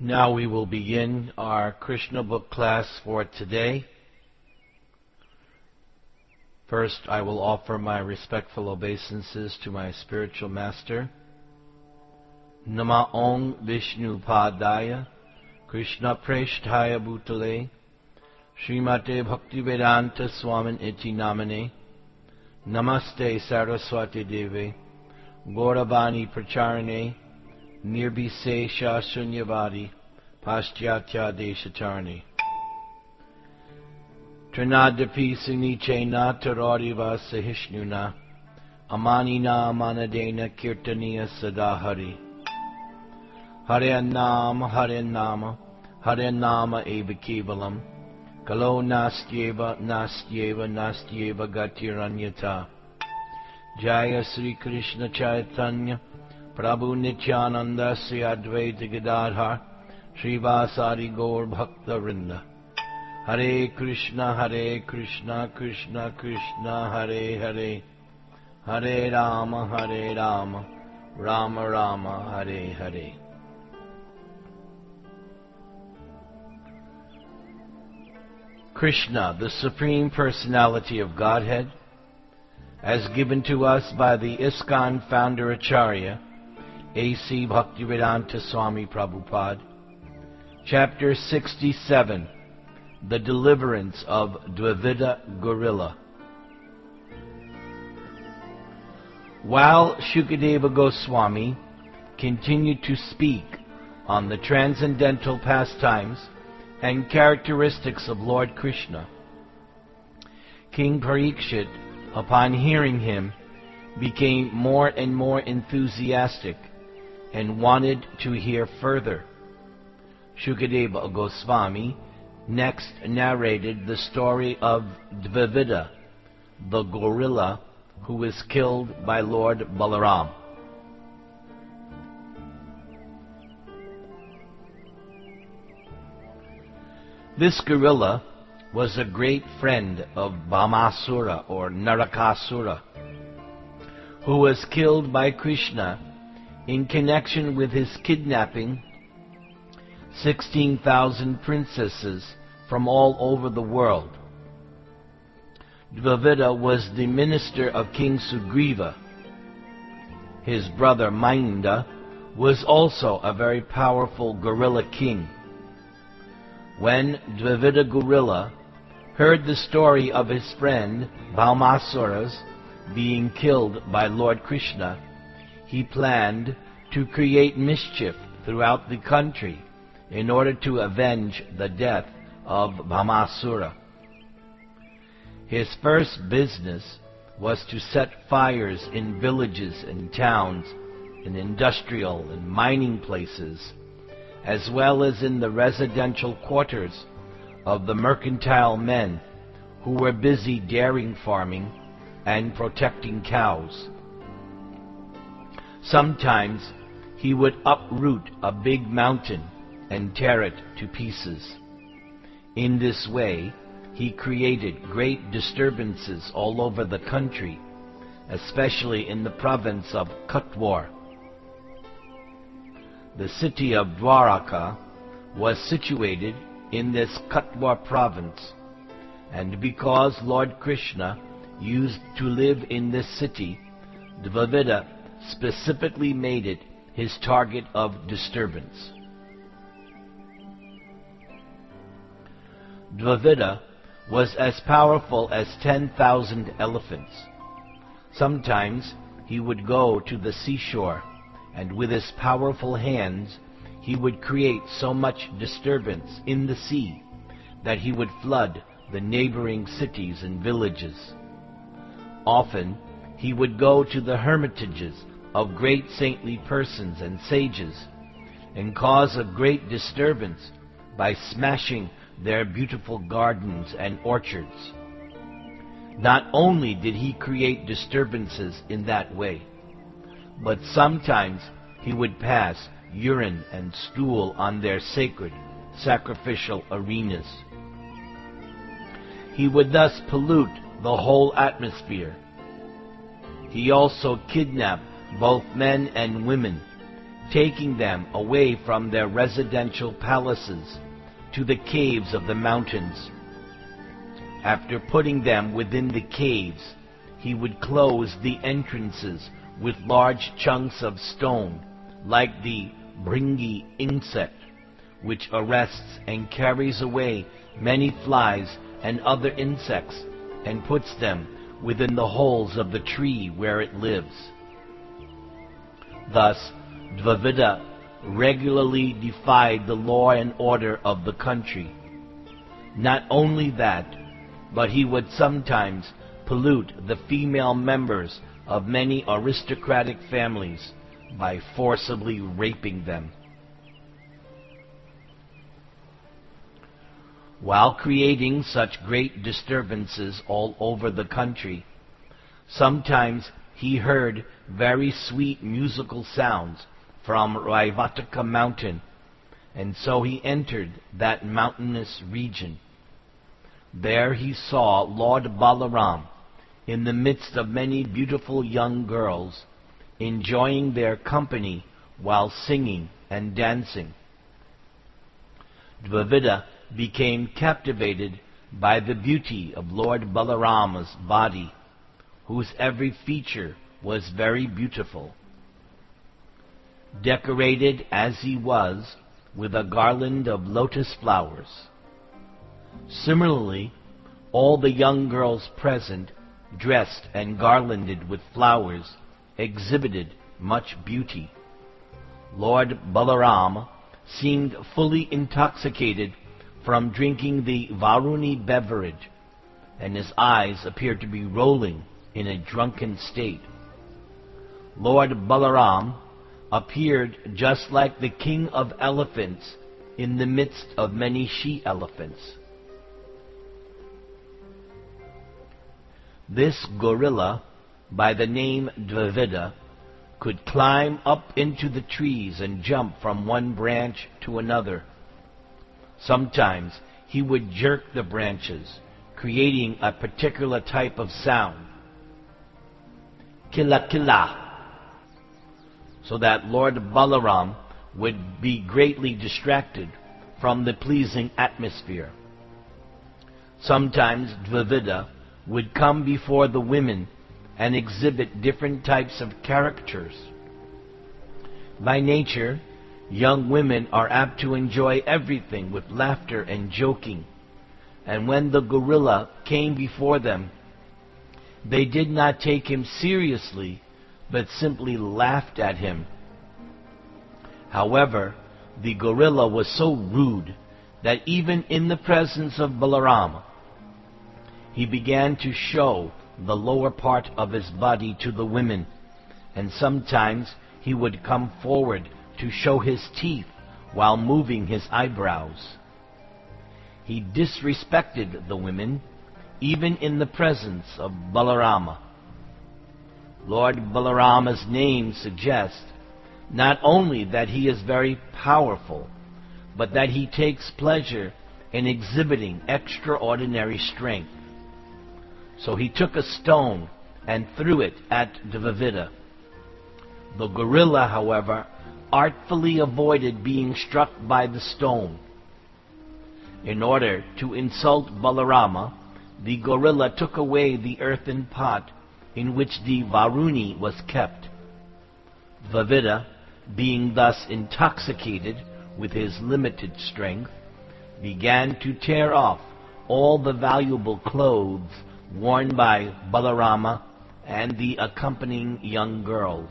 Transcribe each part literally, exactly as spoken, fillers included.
Now we will begin our Krishna book class for today. First, I will offer my respectful obeisances to my spiritual master. Nama Om Vishnu Padaya Krishna Preshtaya Bhutale Srimate Bhaktivedanta Swamin Iti Namane Namaste Saraswati Deve Gauravani Pracharane Nirbhisesha Shunyavadi Paschatya Deshatarni Trinadapi Sunichena Taradiva Sahishnuna Amanina Manadena Kirtaniya Sadahari Hare Nama Hare Nama Hare Nama Eva Kevalam Kalo Nastyeva Nastyeva Nastyeva Gatiranyata Jaya Sri Krishna Chaitanya Prabhu Nityananda Sri Advaita Gadadhar Srivasari Gaur Bhakta Vrinda Hare Krishna Hare Krishna Krishna Krishna Hare Hare Hare Rama Hare Rama Rama Rama Hare Hare. Krishna, the Supreme Personality of Godhead, as given to us by the ISKCON founder Acharya, A C Bhaktivedanta Swami Prabhupada, Chapter sixty-seven, The Deliverance of Dvivida Gorilla. While Shukadeva Goswami continued to speak on the transcendental pastimes and characteristics of Lord Krishna, King Parikshit, upon hearing him, became more and more enthusiastic and wanted to hear further. Shukadeva Goswami next narrated the story of Dvivida, the gorilla who was killed by Lord Balaram. This gorilla was a great friend of Bhamasura or Narakasura, who was killed by Krishna in connection with his kidnapping sixteen thousand princesses from all over the world. Dvivida was the minister of King Sugriva. His brother Mainda was also a very powerful gorilla king. When Dvivida Gorilla heard the story of his friend Bhamasura's being killed by Lord Krishna, he planned to create mischief throughout the country in order to avenge the death of Bhamasura. His first business was to set fires in villages and towns, in industrial and mining places, as well as in the residential quarters of the mercantile men who were busy dairy farming and protecting cows. Sometimes he would uproot a big mountain and tear it to pieces. In this way, he created great disturbances all over the country, especially in the province of Katwar. The city of Dwaraka was situated in this Katwar province, and because Lord Krishna used to live in this city, Dvivida specifically made it his target of disturbance. Dvivida was as powerful as ten thousand elephants. Sometimes he would go to the seashore, and with his powerful hands he would create so much disturbance in the sea that he would flood the neighboring cities and villages. Often he would go to the hermitages of great saintly persons and sages and cause a great disturbance by smashing their beautiful gardens and orchards. Not only did he create disturbances in that way, but sometimes he would pass urine and stool on their sacred, sacrificial arenas. He would thus pollute the whole atmosphere. He also kidnapped both men and women taking them away from their residential palaces to the caves of the mountains. After putting them within the caves, he would close the entrances with large chunks of stone, like the Bringi insect, which arrests and carries away many flies and other insects, and puts them within the holes of the tree where it lives. Thus, Dvivida regularly defied the law and order of the country. Not only that, but he would sometimes pollute the female members of many aristocratic families by forcibly raping them. While creating such great disturbances all over the country, sometimes he heard very sweet musical sounds from Raivataka mountain, and so he entered that mountainous region. There he saw Lord Balaram in the midst of many beautiful young girls, enjoying their company while singing and dancing. Dvivida became captivated by the beauty of Lord Balarama's body, whose every feature was very beautiful. Decorated as he was with a garland of lotus flowers. Similarly, all the young girls present, dressed and garlanded with flowers, exhibited much beauty. Lord Balaram seemed fully intoxicated from drinking the Varuni beverage, and his eyes appeared to be rolling in a drunken state. Lord Balaram appeared just like the king of elephants in the midst of many she-elephants. This gorilla, by the name Dvivida, could climb up into the trees and jump from one branch to another. Sometimes he would jerk the branches, creating a particular type of sound, killa killa, so that Lord Balaram would be greatly distracted from the pleasing atmosphere. Sometimes Dvivida would come before the women and exhibit different types of characters. By nature, young women are apt to enjoy everything with laughter and joking, and when the gorilla came before them, they did not take him seriously, but simply laughed at him. However, the gorilla was so rude that even in the presence of Balarama, he began to show the lower part of his body to the women, and sometimes he would come forward to show his teeth while moving his eyebrows. He disrespected the women, even in the presence of Balarama. Lord Balarama's name suggests not only that he is very powerful, but that he takes pleasure in exhibiting extraordinary strength. So he took a stone and threw it at Dvivida. The gorilla, however, artfully avoided being struck by the stone. In order to insult Balarama, the gorilla took away the earthen pot in which the Varuni was kept. Dvivida, being thus intoxicated with his limited strength, began to tear off all the valuable clothes worn by Balarama and the accompanying young girls.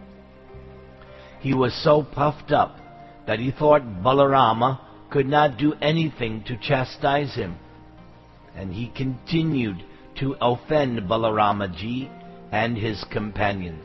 He was so puffed up that he thought Balarama could not do anything to chastise him, and he continued to offend Balaramaji and his companions.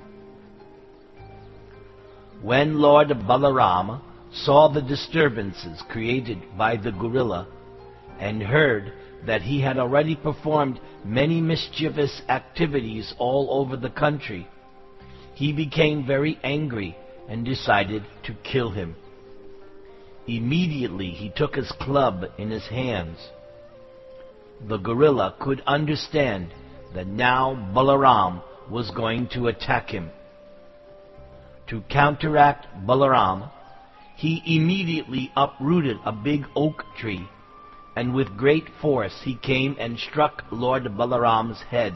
When Lord Balarama saw the disturbances created by the gorilla and heard that he had already performed many mischievous activities all over the country, he became very angry and decided to kill him. Immediately he took his club in his hands. The gorilla could understand that now Balaram was going to attack him. To counteract Balaram, he immediately uprooted a big oak tree, and with great force he came and struck Lord Balaram's head.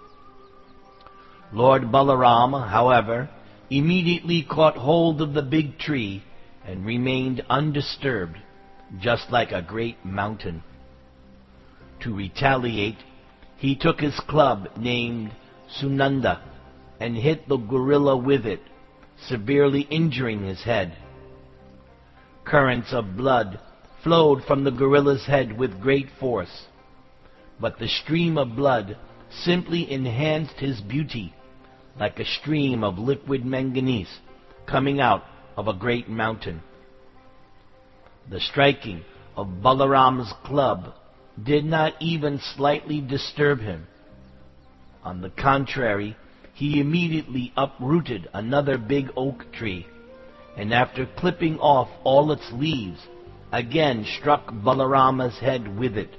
Lord Balaram, however, immediately caught hold of the big tree and remained undisturbed, just like a great mountain. To retaliate, he took his club named Sunanda and hit the gorilla with it, severely injuring his head. Currents of blood flowed from the gorilla's head with great force, but the stream of blood simply enhanced his beauty, like a stream of liquid manganese coming out of a great mountain. The striking of Balaram's club did not even slightly disturb him. On the contrary, he immediately uprooted another big oak tree, and after clipping off all its leaves, again struck Balarama's head with it.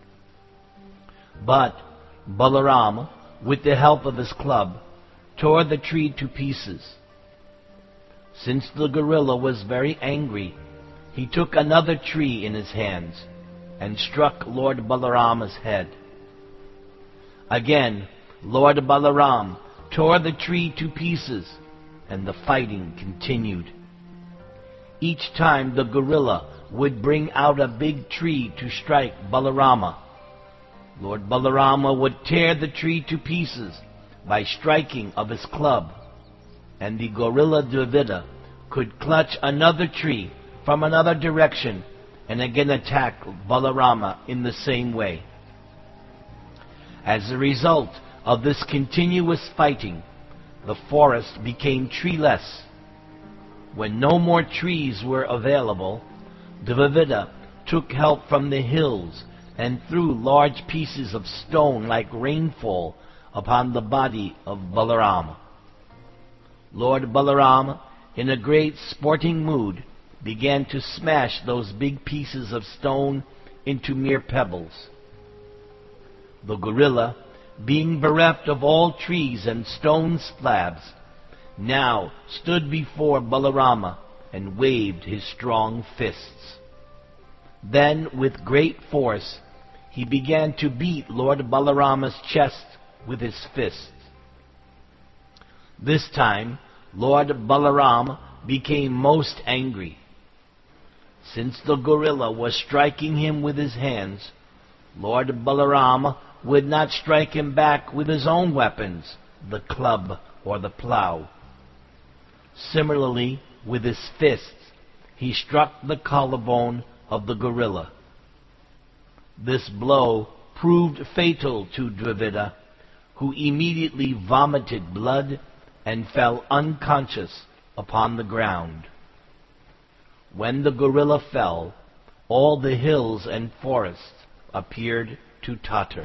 But Balaram, with the help of his club, tore the tree to pieces. Since the gorilla was very angry, he took another tree in his hands and struck Lord Balarama's head. Again, Lord Balaram tore the tree to pieces, and the fighting continued. Each time the gorilla would bring out a big tree to strike Balarama, Lord Balarama would tear the tree to pieces by striking of his club, and the gorilla Dravida could clutch another tree from another direction and again attack Balarama in the same way. As a result of this continuous fighting, the forest became treeless. When no more trees were available, Dravida took help from the hills and threw large pieces of stone like rainfall upon the body of Balaram. Lord Balaram, in a great sporting mood, began to smash those big pieces of stone into mere pebbles. The gorilla, being bereft of all trees and stone slabs, now stood before Balarama and waved his strong fists. Then, with great force, he began to beat Lord Balarama's chest with his fists. This time, Lord Balaram became most angry. Since the gorilla was striking him with his hands, Lord Balaram would not strike him back with his own weapons, the club or the plow. Similarly, with his fists, he struck the collarbone of the gorilla. This blow proved fatal to Dravida, who immediately vomited blood and fell unconscious upon the ground. When the gorilla fell, all the hills and forests appeared to totter.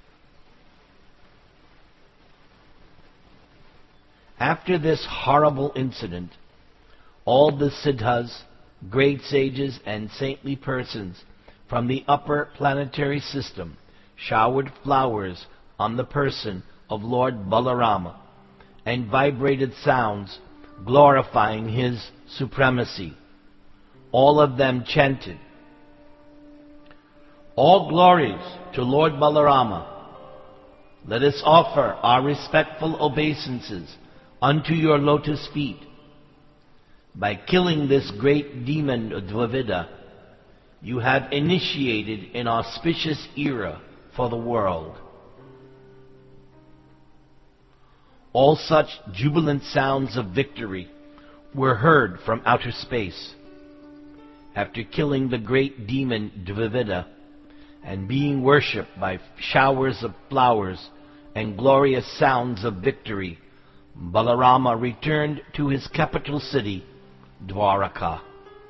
After this horrible incident, all the siddhas, great sages, and saintly persons from the upper planetary system showered flowers on the person of Lord Balarama and vibrated sounds glorifying his supremacy. All of them chanted, "All glories to Lord Balarama. Let us offer our respectful obeisances unto your lotus feet. By killing this great demon Dravida, you have initiated an auspicious era for the world." All such jubilant sounds of victory were heard from outer space. After killing the great demon Dravida and being worshipped by showers of flowers and glorious sounds of victory, Balarama returned to his capital city, Dwaraka.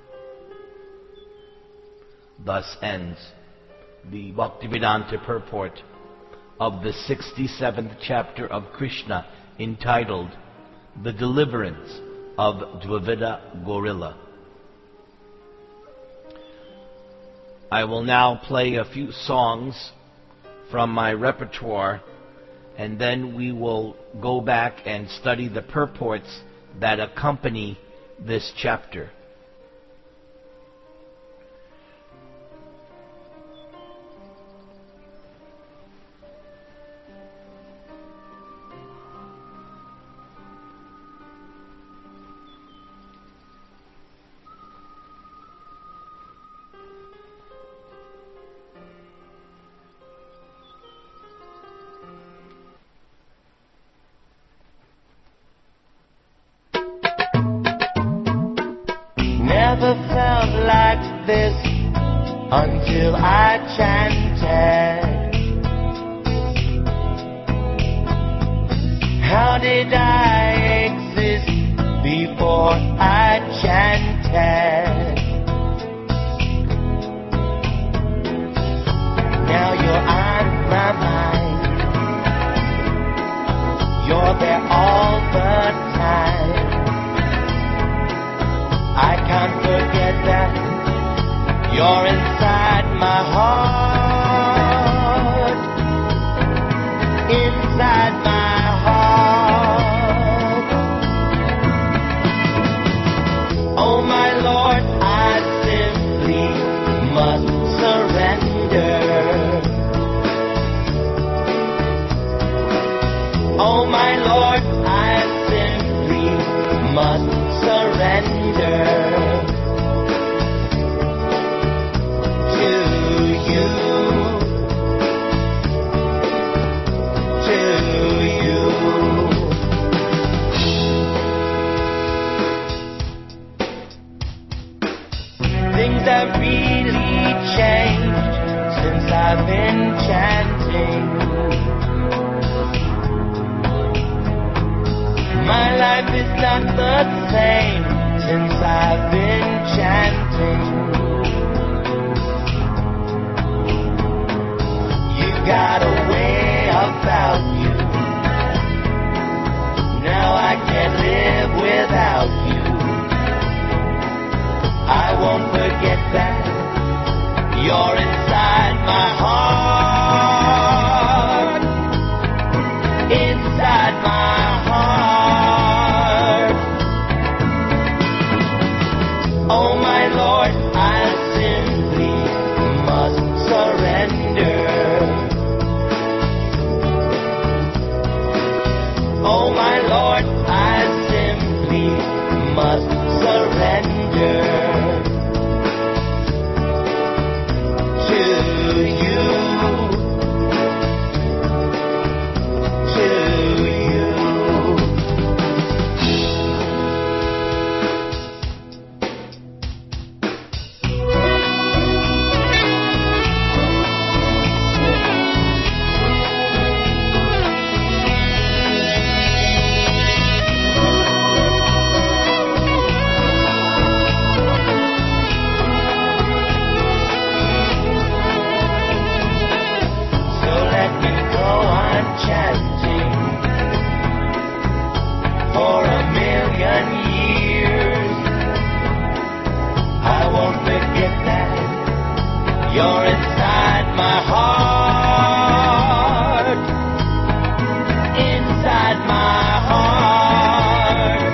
Thus ends the Bhaktivedanta purport of the sixty-seventh chapter of Krishna, entitled The Deliverance of Dravida Gorilla. I will now play a few songs from my repertoire, and then we will go back and study the purports that accompany this chapter. Never felt like this until I chanted. How did I exist before I chanted? Now you're on my mind. You're there all the time. I can't forget that you're inside my heart, inside my heart. Oh my Lord, I simply must surrender. Oh my Lord, I simply must surrender. Have really changed since I've been chanting. My life is not the same since I've been chanting. You've got a way about you. Now I can't live without you. I won't forget that you're inside my heart, inside my heart. Oh my Lord, I simply must surrender. Oh my Lord, I simply must surrender. You're inside my heart, inside my heart.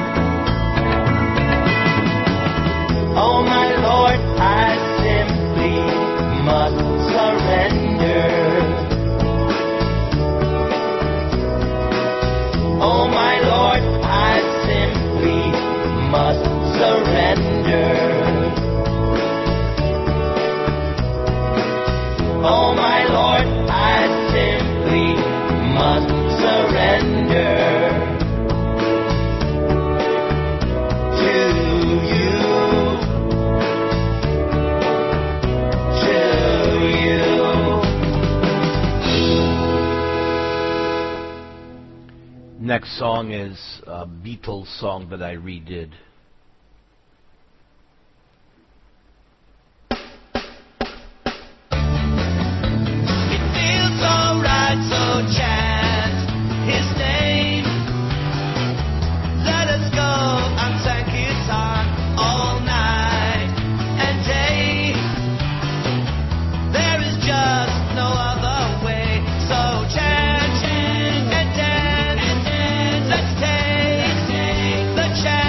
Oh my Lord, I simply must surrender. Oh my Lord, I simply must surrender. Oh my Lord, I simply must surrender to you, to you. Next song is a Beatles song that I redid. The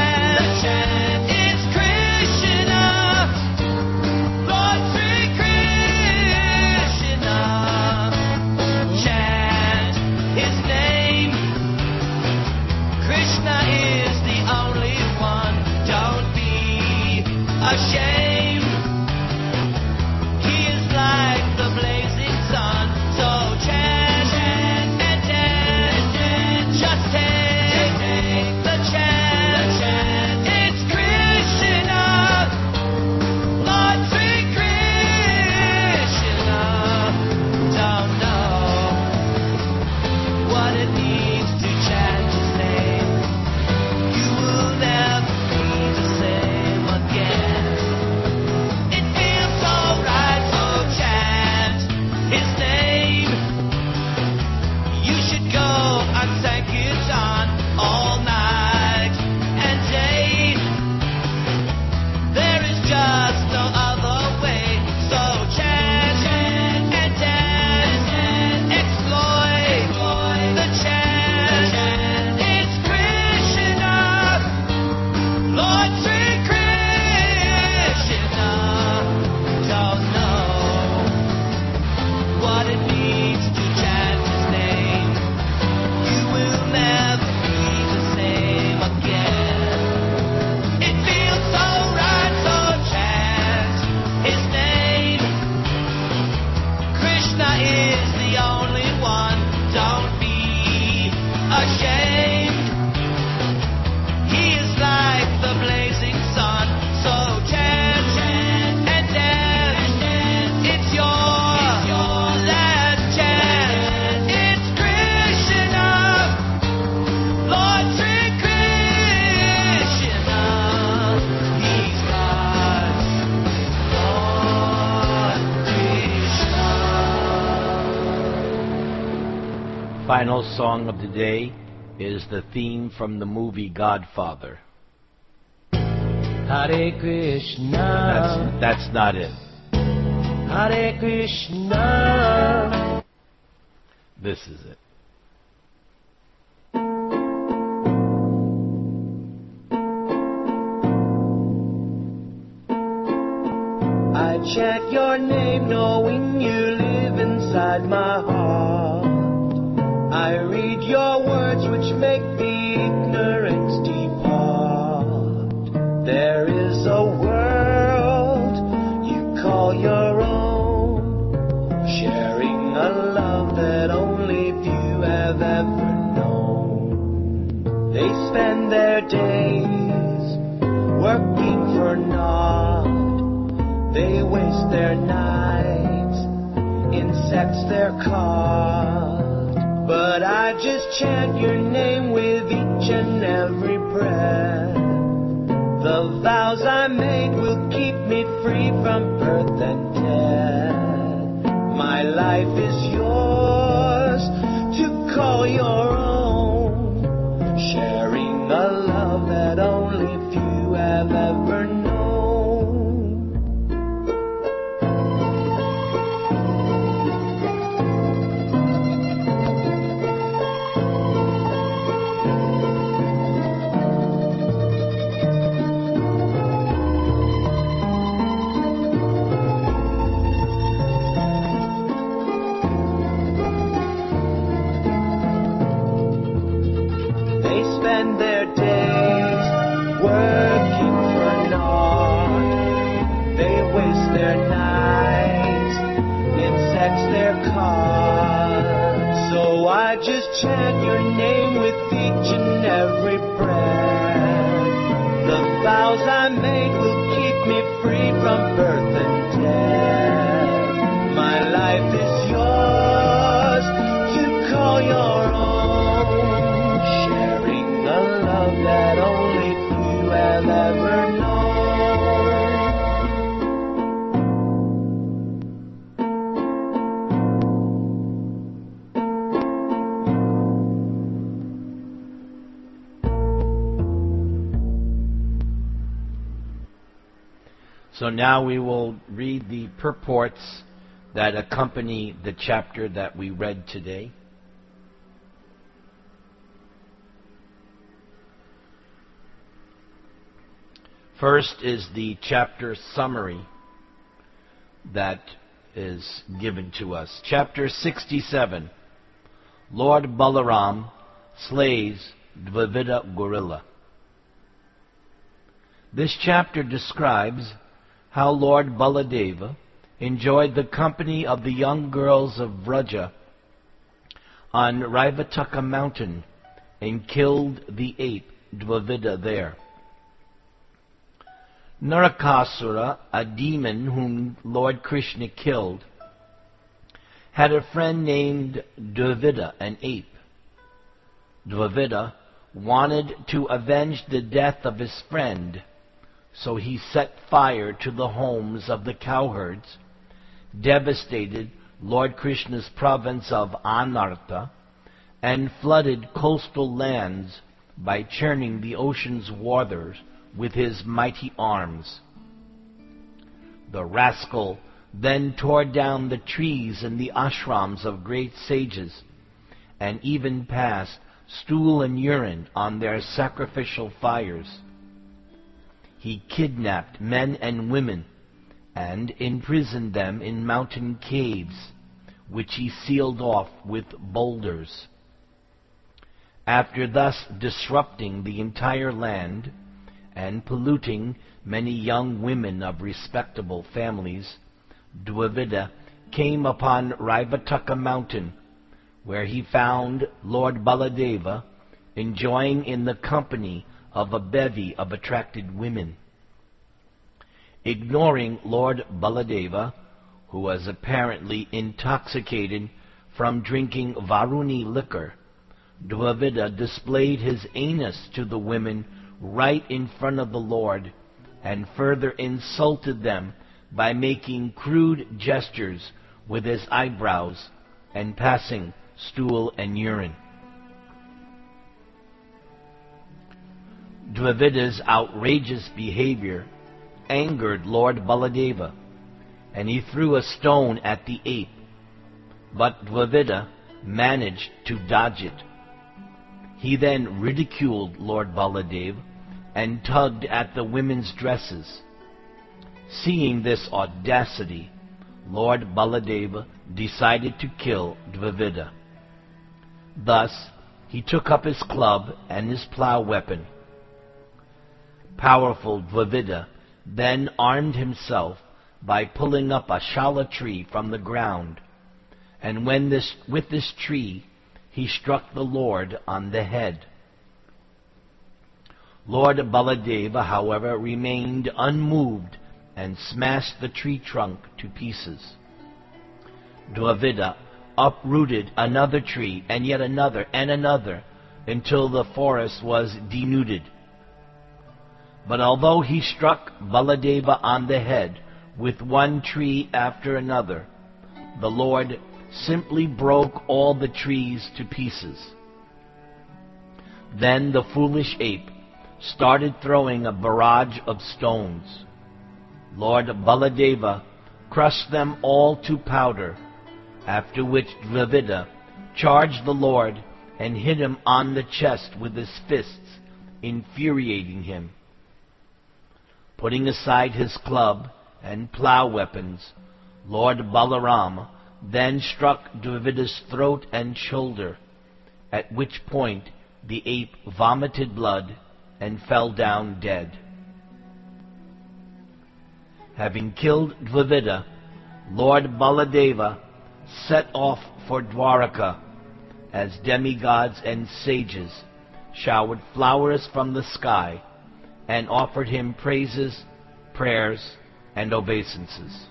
ashamed. He is like the blazing sun, so chant and dance. Just take the chant. It's Krishna, Lord Sri Krishna. Don't know what it means to chant His name. You will never be the same again. It feels so right, so chant His name. You should go on Sankirtan all night and day. There is just no other way. So chant and dance, exploit the chant. It's Krishna, Lord Sri Krishna. Don't know what it means to chant His name. You will never be the same again. It feels so right, so chant His name. Krishna is the only one. Don't be ashamed. He is like the blazing sun. So chant and dance. It's your last chance. It's Krishna, Lord Sri Krishna. He's God's Lord Krishna. Final song of the day is the theme from the movie Godfather. Hare Krishna, That's, that's not it. Hare Krishna. This is it. I chant your name knowing you live inside my heart. I read your words which make the ignorance depart. There is a world you call your own, sharing a love that only few have ever known. They spend their days working for naught. They waste their nights in sex they're caught. But I just chant your name with each and every breath. The vows I made will keep me free from birth and death. My life is yours to call your own, sharing a love that only few have ever known. They spend their days working for naught. They waste their nights in sex they're caught. So I just chant your name with each and every breath. The vows I made will keep me free from birth and death. My life is yours to call your own, sharing a love that only few have ever known. So now we will read the purports that accompany the chapter that we read today. First is the chapter summary that is given to us. Chapter sixty-seven, Lord Balaram slays Dvivida gorilla. This chapter describes how Lord Baladeva enjoyed the company of the young girls of Vraja on Raivataka mountain and killed the ape Dvivida there. Narakasura, a demon whom Lord Krishna killed, had a friend named Dvivida, an ape. Dvivida wanted to avenge the death of his friend, so he set fire to the homes of the cowherds, devastated Lord Krishna's province of Anartha, and flooded coastal lands by churning the ocean's waters with his mighty arms. The rascal then tore down the trees in the ashrams of great sages, and even passed stool and urine on their sacrificial fires. He kidnapped men and women and imprisoned them in mountain caves, which he sealed off with boulders. After thus disrupting the entire land and polluting many young women of respectable families, Dvivida came upon Raivataka mountain, where he found Lord Baladeva enjoying in the company of a bevy of attracted women. Ignoring Lord Baladeva, who was apparently intoxicated from drinking Varuni liquor, Dvivida displayed his anus to the women right in front of the Lord, and further insulted them by making crude gestures with his eyebrows and passing stool and urine. Dvivida's outrageous behavior angered Lord Baladeva, and he threw a stone at the ape, but Dvivida managed to dodge it. He then ridiculed Lord Baladeva and tugged at the women's dresses. Seeing this audacity, Lord Baladeva decided to kill Dvivida. Thus, he took up his club and his plough weapon. Powerful Dvivida then armed himself by pulling up a shala tree from the ground, and when this, with this tree he struck the Lord on the head. Lord Baladeva, however, remained unmoved and smashed the tree trunk to pieces. Dvivida uprooted another tree and yet another and another until the forest was denuded. But although he struck Baladeva on the head with one tree after another, the Lord simply broke all the trees to pieces. Then the foolish ape started throwing a barrage of stones. Lord Baladeva crushed them all to powder, after which Dvivida charged the Lord and hit him on the chest with his fists, infuriating him. Putting aside his club and plough weapons, Lord Balarama then struck Dvivida's throat and shoulder, at which point the ape vomited blood and fell down dead. Having killed Dvivida, Lord Baladeva set off for Dwaraka, as demigods and sages showered flowers from the sky and offered him praises, prayers, and obeisances.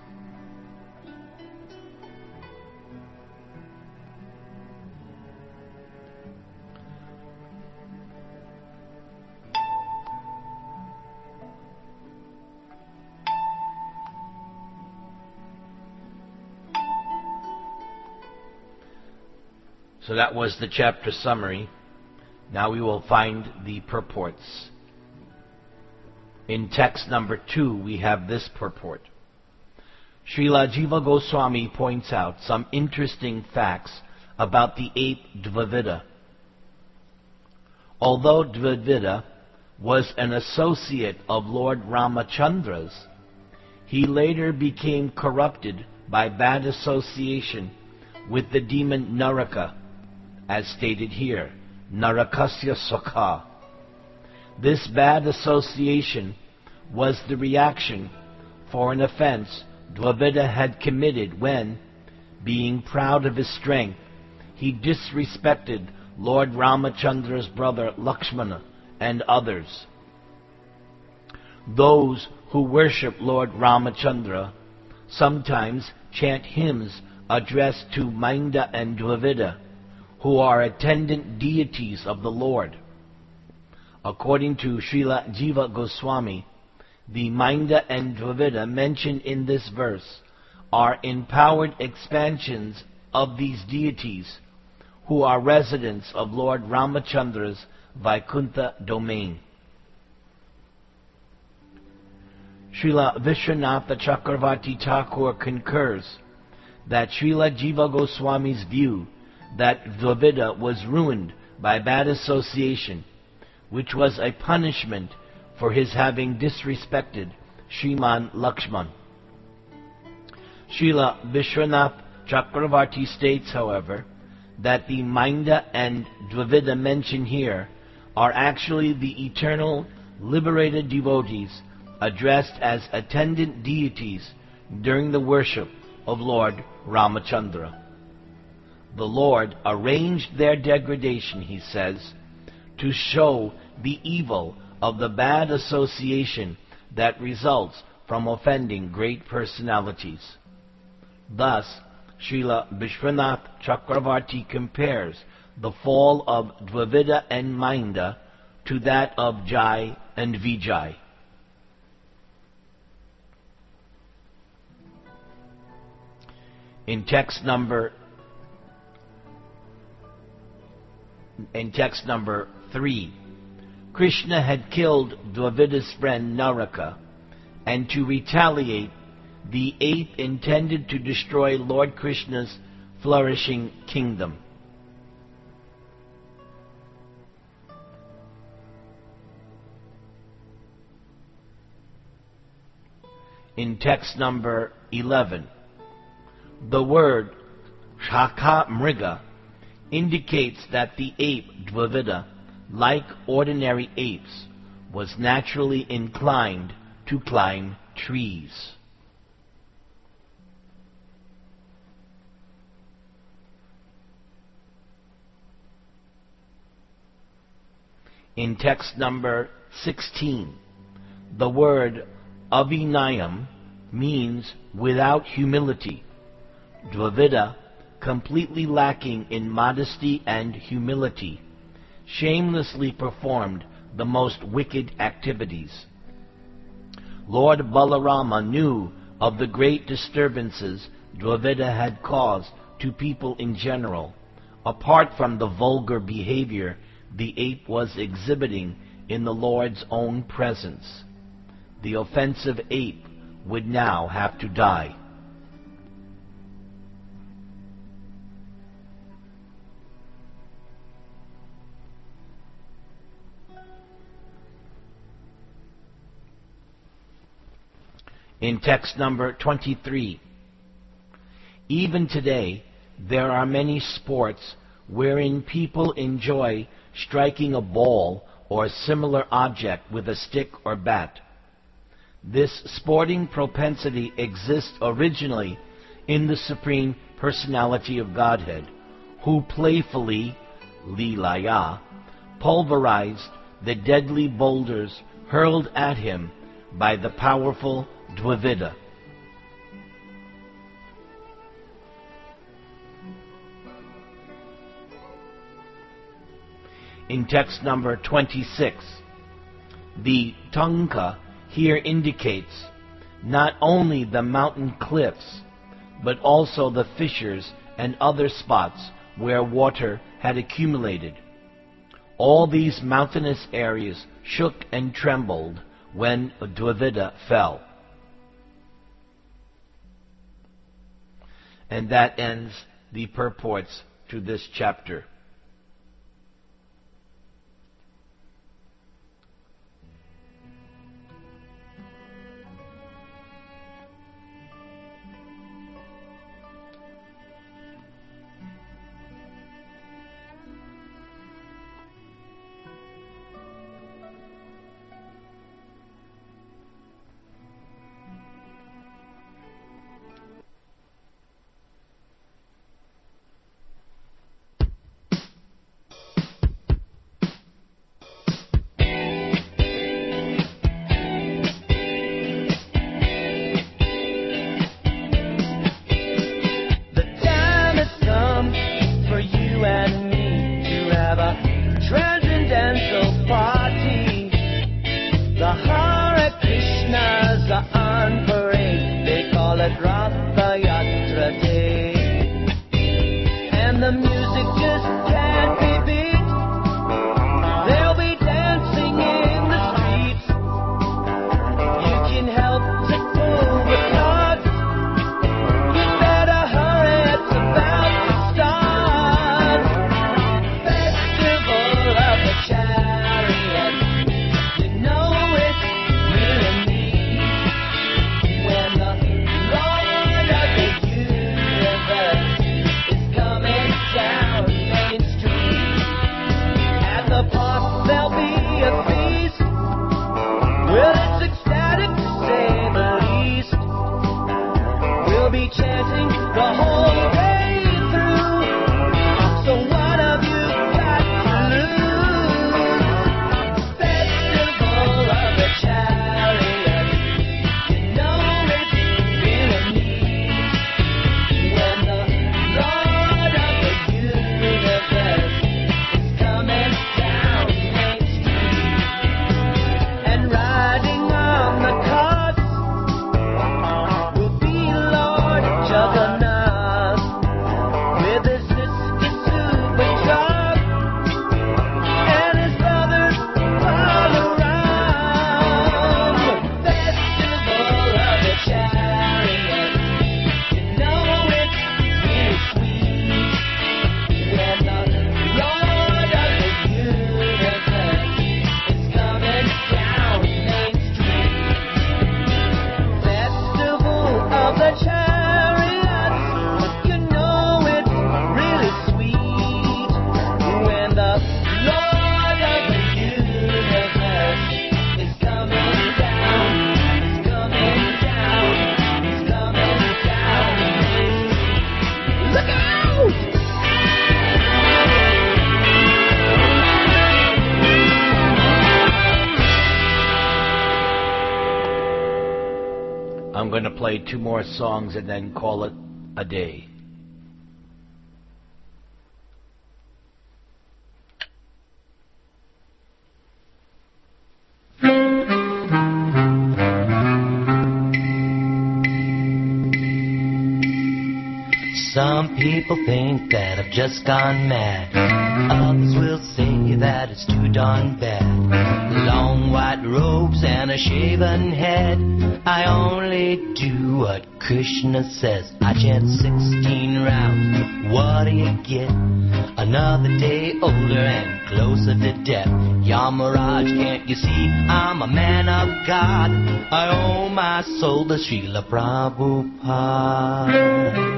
So that was the chapter summary. Now we will find the purports. In text number two, we have this purport. Srila Jiva Goswami points out some interesting facts about the ape Dvivida. Although Dvivida was an associate of Lord Ramachandra's, he later became corrupted by bad association with the demon Naraka, as stated here, Narakasya Sakha. This bad association was the reaction for an offense Dvivida had committed when, being proud of his strength, he disrespected Lord Ramachandra's brother Lakshmana and others. Those who worship Lord Ramachandra sometimes chant hymns addressed to Mainda and Dvivida, who are attendant deities of the Lord. According to Srila Jiva Goswami, the Mainda and Dvivida mentioned in this verse are empowered expansions of these deities who are residents of Lord Ramachandra's Vaikuntha domain. Srila Vishwanatha Chakravarti Thakur concurs that Srila Jiva Goswami's view that Dvivida was ruined by bad association, which was a punishment for his having disrespected Shriman Lakshman. Srila Vishwanath Chakravarti states, however, that the Mainda and Dvivida mentioned here are actually the eternal liberated devotees addressed as attendant deities during the worship of Lord Ramachandra. The Lord arranged their degradation, he says, to show the evil of the bad association that results from offending great personalities. Thus, Srila Vishwanath Chakravarti compares the fall of Dvivida and Mainda to that of Jai and Vijay. In text number in text number three, Krishna had killed Dvivida's friend Naraka, and to retaliate, the ape intended to destroy Lord Krishna's flourishing kingdom. In text number eleven, the word Shaka Mriga indicates that the ape Dvivida, like ordinary apes, was naturally inclined to climb trees. In text number sixteen, the word Avinayam means without humility. Dvivida, completely lacking in modesty and humility, shamelessly performed the most wicked activities. Lord Balarama knew of the great disturbances Dvivida had caused to people in general, apart from the vulgar behavior the ape was exhibiting in the Lord's own presence. The offensive ape would now have to die. In text number twenty-three, even today there are many sports wherein people enjoy striking a ball or a similar object with a stick or bat. This sporting propensity exists originally in the Supreme Personality of Godhead, who playfully, Leelaya, pulverized the deadly boulders hurled at him by the powerful Dvivida. In text number twenty-six, the Tanka here indicates not only the mountain cliffs, but also the fissures and other spots where water had accumulated. All these mountainous areas shook and trembled when Dvivida fell. And that ends the purports to this chapter. at Ratha Yatra Day. And the music just can't be beat. There'll be dancing in the streets. You can help to pull the cards. You better hurry, it's about to start. Festival of the Chariot. You know it's really neat when the Lord of the universe is coming down Main Street. At the park there'll be a feast. Well, it's ecstatic to say the least. We'll be chanting the whole day through. So what have you got to lose? Festival of the Chariot. You know it's really neat when the Lord of the universe is coming down Main Street. And riding on the carts will be Lord Jagannath with his sister Subhadra and his brothers all around. Festival of the Chariot. You know it's really sweet when the Lord of the universe is coming down Main Street. Festival of the Chariots. You know it's really sweet when the Lord of the universe is coming down, is coming down, is coming down Main Street. Look out! I'm going to play two more songs and then call it a day. Some people think that I've just gone mad. Others will say that it's too darn bad. Long white robes and a shaven head. I only do what Krishna says. I chant sixteen rounds. What do you get? Another day older and closer to death. Yamaraj, can't you see I'm a man of God? I owe my soul to Srila Prabhupada.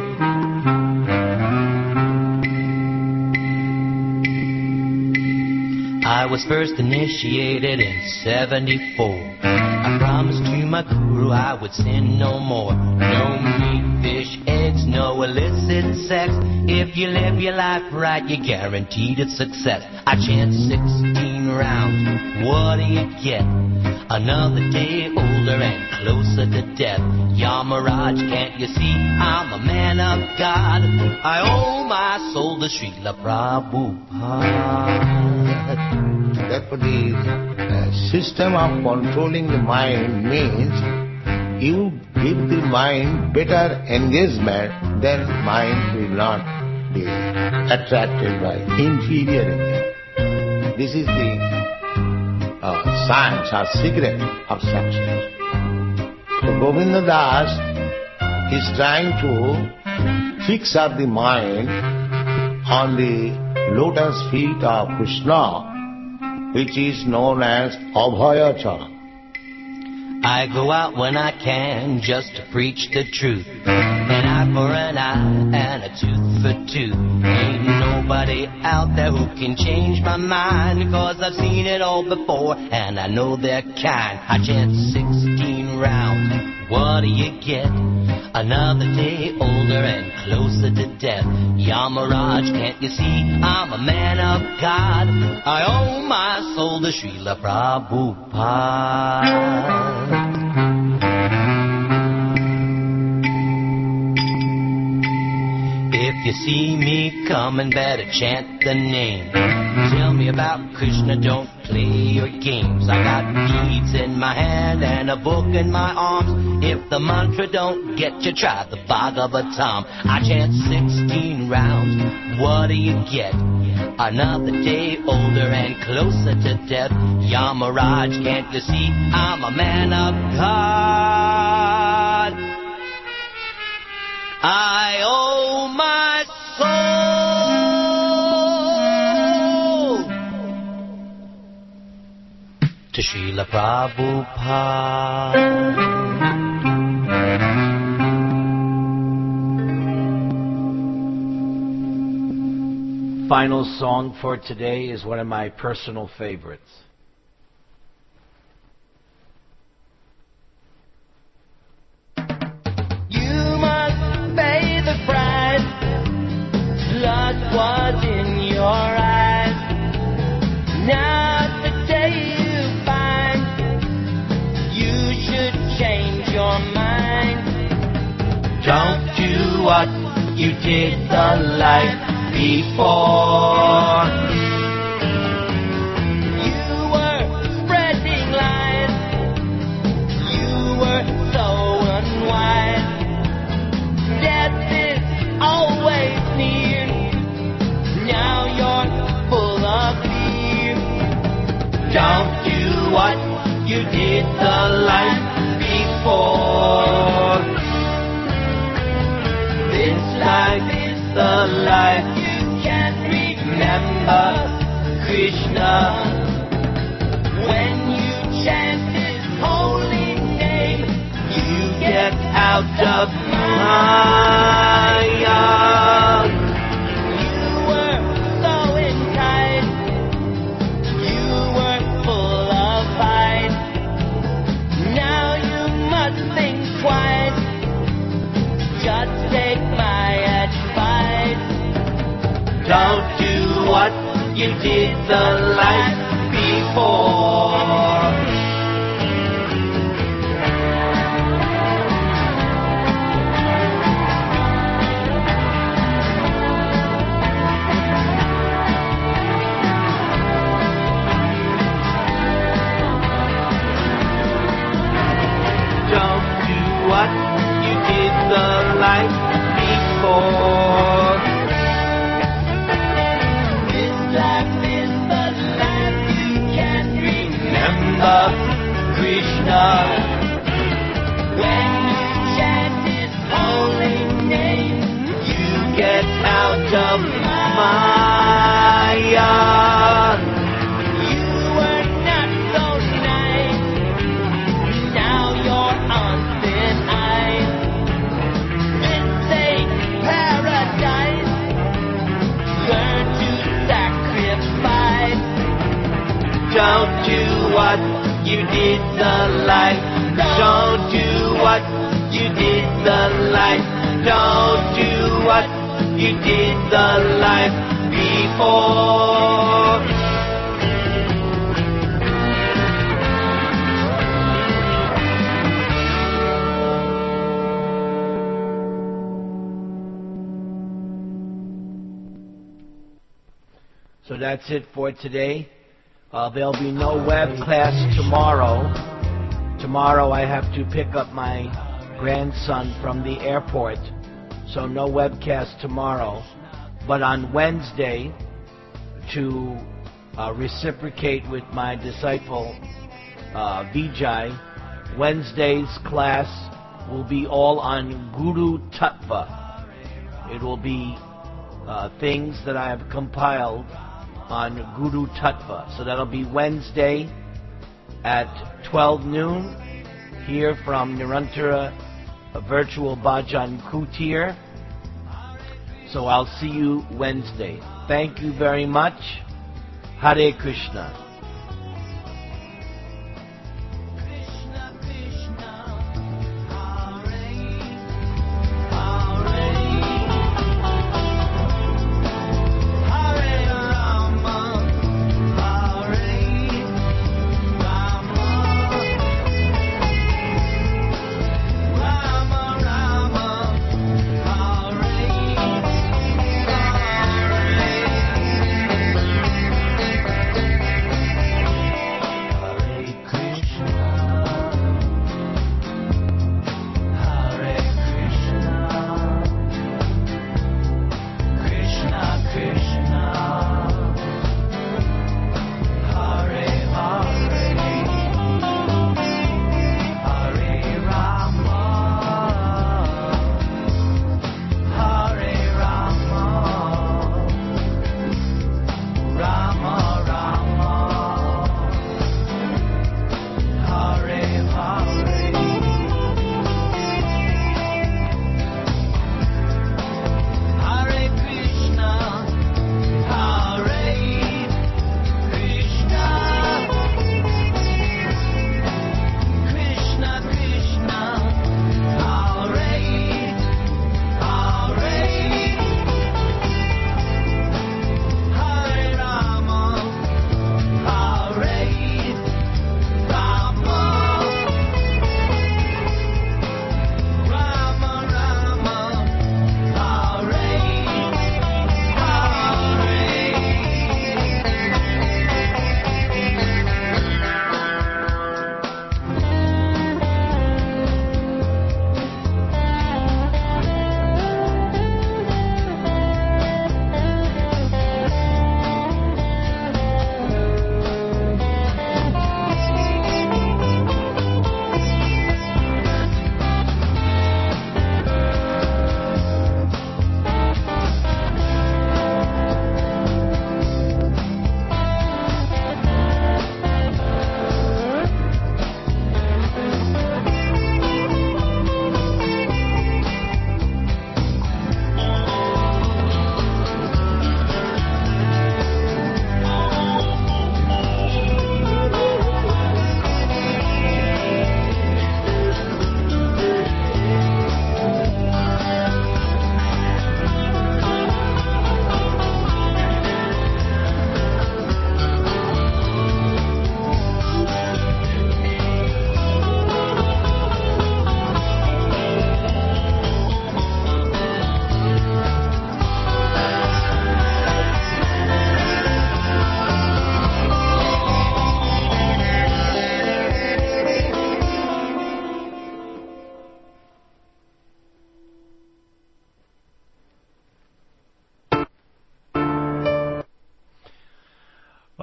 I was first initiated in seventy-four. I promised to my guru I would sin no more. No meat, fish, eggs, no illicit sex. If you live your life right, you're guaranteed a success. I chant sixteen rounds. What do you get? Another day older and closer to death. Yamaraj, can't you see I'm a man of God? I owe my soul to Srila Prabhupada. Therefore, the uh, system of controlling the mind means you give the mind better engagement, then mind will not be attracted by inferior engagement. This is the uh, science or secret of success. So Govinda Das is trying to fix up the mind on the lotus feet of Krishna, which is known as Abhayachara. I go out when I can just to preach the truth. An eye for an eye and a tooth for tooth. Ain't nobody out there who can change my mind, 'cause I've seen it all before and I know they're kind. I chant sixteen rounds. What do you get? Another day older and closer to death. Yamaraj, can't you see I'm a man of God? I owe my soul to Srila Prabhupada. If you see me coming, better chant the name. Tell me about Krishna, don't play your games. I got beads in my hand and a book in my arms. If the mantra don't get you, try the Bhagavatam. I chant sixteen rounds, what do you get? Another day older and closer to death. Yamaraj, can't you see I'm a man of God? I owe my soul to Srila Prabhupada. Final song for today is one of my personal favorites. You must pay the price. Blood was in your eyes. Now the day you find you should change your mind. Don't do what you did the life before. You were spreading lies. You were so unwise. Death is always near. Now you're full of fear. Don't do what you did the life before. This life is the life remember Krishna. When you chant His holy name, you get out of Maya. You were so enticed, you were full of fight. Now you must think twice, just take my advice. Don't do what you did the life before. Don't do what you did the life before. Krishna. When you chant His holy name, you get out of Maya. You were not so nice, now you're on thin ice. This ain't paradise, learn to sacrifice. Don't do what you did the life. Don't do what you did the life. Don't do what you did the life before. So that's it for today. Uh, there'll be no web class tomorrow. Tomorrow I have to pick up my grandson from the airport, so no webcast tomorrow. But on Wednesday, to uh, reciprocate with my disciple uh, Vijay, Wednesday's class will be all on Guru Tattva. It will be uh, things that I have compiled on Guru Tattva. So that'll be Wednesday at twelve noon here from Nirantara Virtual Bhajan Kutir. So I'll see you Wednesday. Thank you very much. Hare Krishna.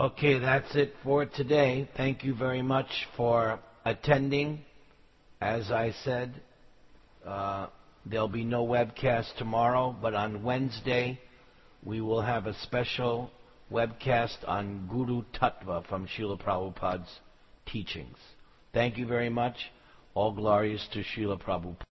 Okay, that's it for today. Thank you very much for attending. As I said, uh, there'll be no webcast tomorrow, but on Wednesday we will have a special webcast on Guru Tattva from Srila Prabhupada's teachings. Thank you very much. All glories to Srila Prabhupada.